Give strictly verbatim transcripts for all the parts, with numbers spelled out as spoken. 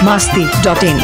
masti dot in.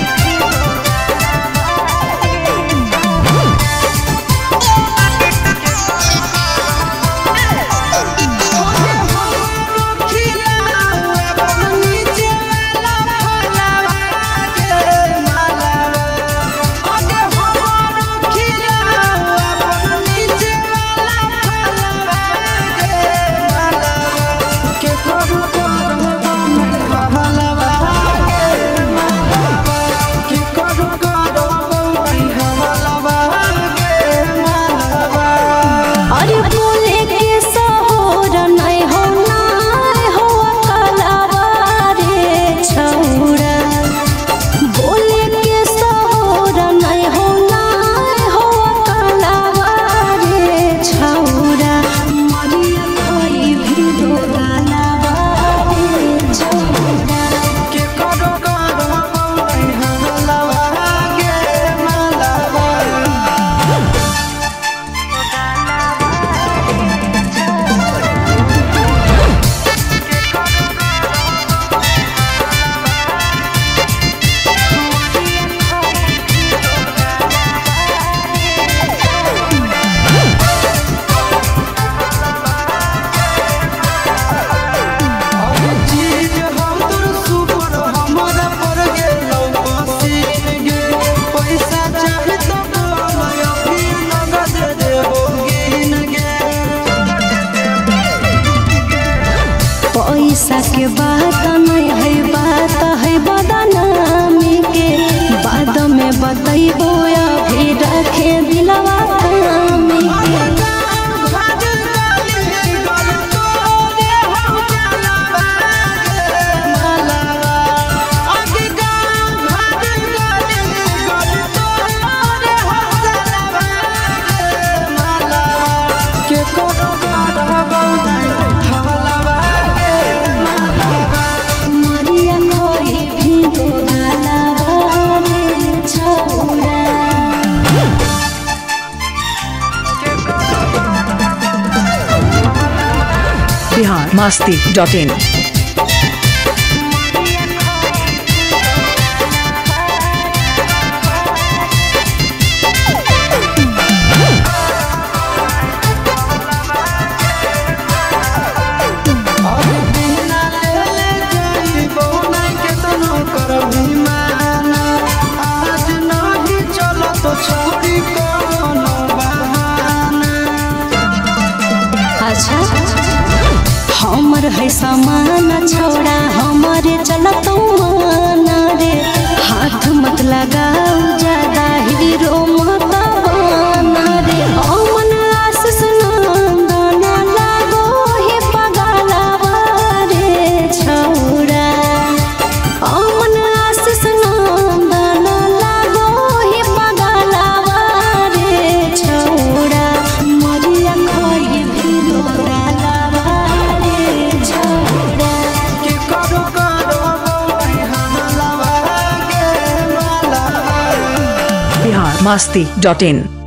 पैसा के बात नहीं है, बात है बदनामी के। बाद में बतैबो अभी रखे दिलवा थामी के। Bihar masti dot in. अच्छा हमर है सामान छोड़ा हमारे चलत माना रे। हाथ मत लगाओ ज्यादा हीरो मत बना रे। अमन आशीष नंदन लागो हे पगलवा रे छोड़ा। अमन आशीष नंदन लागो हे पगलवा रे छोड़ा। मरिया खोई भी Bihar masti dot in.